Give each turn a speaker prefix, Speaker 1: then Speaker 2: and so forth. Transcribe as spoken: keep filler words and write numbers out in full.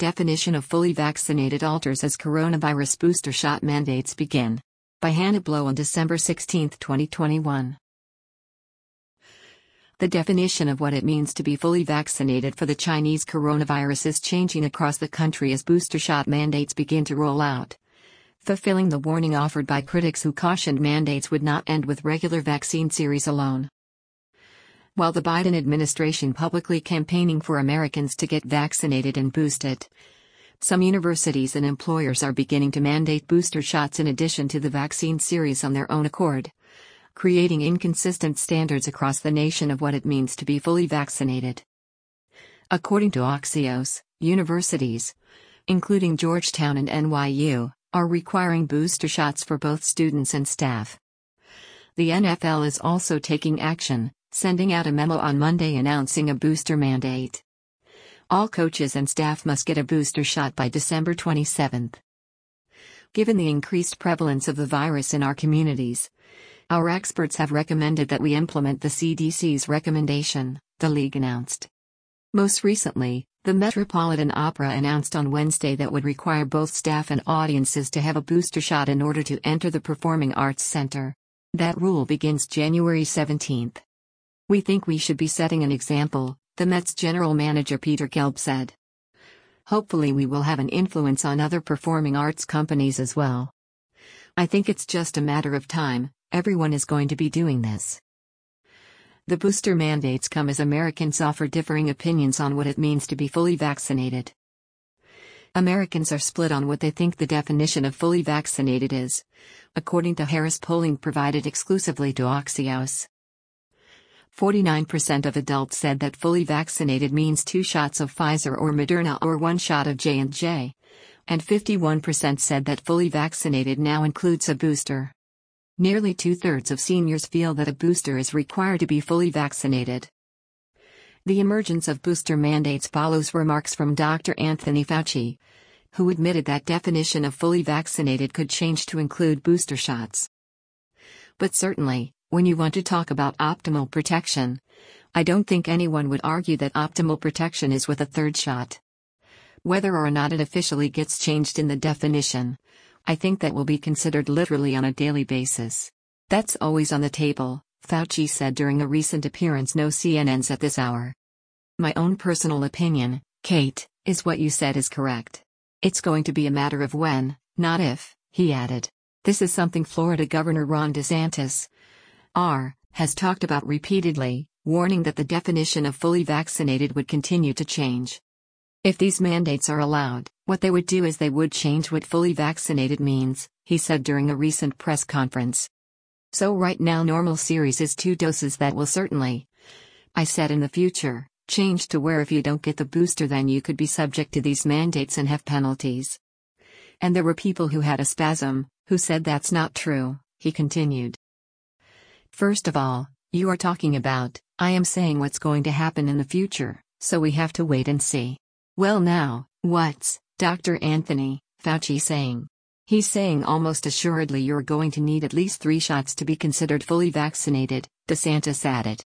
Speaker 1: Definition of fully vaccinated alters as coronavirus booster shot mandates begin. By Hannah Blow on December sixteenth, twenty twenty-one. The definition of what it means to be fully vaccinated for the Chinese coronavirus is changing across the country as booster shot mandates begin to roll out, fulfilling the warning offered by critics who cautioned mandates would not end with regular vaccine series alone. While the Biden administration publicly campaigning for Americans to get vaccinated and boosted, some universities and employers are beginning to mandate booster shots in addition to the vaccine series on their own accord, creating inconsistent standards across the nation of what it means to be fully vaccinated. According to Axios, universities, including Georgetown and N Y U, are requiring booster shots for both students and staff. The N F L is also taking action, sending out a memo on Monday announcing a booster mandate. All coaches and staff must get a booster shot by December twenty-seventh. Given the increased prevalence of the virus in our communities, our experts have recommended that we implement the C D C's recommendation, the league announced. Most recently, the Metropolitan Opera announced on Wednesday that would require both staff and audiences to have a booster shot in order to enter the Performing Arts Center. That rule begins January seventeenth. "We think we should be setting an example," the Met's general manager Peter Gelb said. "Hopefully we will have an influence on other performing arts companies as well. I think it's just a matter of time, everyone is going to be doing this." The booster mandates come as Americans offer differing opinions on what it means to be fully vaccinated. Americans are split on what they think the definition of fully vaccinated is, according to Harris polling provided exclusively to Axios. forty-nine percent of adults said that fully vaccinated means two shots of Pfizer or Moderna or one shot of J and J, and fifty-one percent said that fully vaccinated now includes a booster. Nearly two-thirds of seniors feel that a booster is required to be fully vaccinated. The emergence of booster mandates follows remarks from Doctor Anthony Fauci, who admitted that definition of fully vaccinated could change to include booster shots. But certainly, when you want to talk about optimal protection, I don't think anyone would argue that optimal protection is with a third shot. Whether or not it officially gets changed in the definition, I think that will be considered literally on a daily basis. That's always on the table, Fauci said during a recent appearance no C N N's at this hour. "My own personal opinion, Kate, is what you said is correct. It's going to be a matter of when, not if," he added. This is something Florida Governor Ron DeSantis, R, has talked about repeatedly, warning that the definition of fully vaccinated would continue to change. If these mandates are allowed, what they would do is they would change what fully vaccinated means, he said during a recent press conference. "So right now normal series is two doses that will certainly, I said in the future, change to where if you don't get the booster then you could be subject to these mandates and have penalties." And there were people who had a spasm, who said that's not true, he continued. "First of all, you are talking about, I am saying what's going to happen in the future, so we have to wait and see." Well now, what's Doctor Anthony Fauci saying? He's saying almost assuredly you're going to need at least three shots to be considered fully vaccinated, DeSantis added.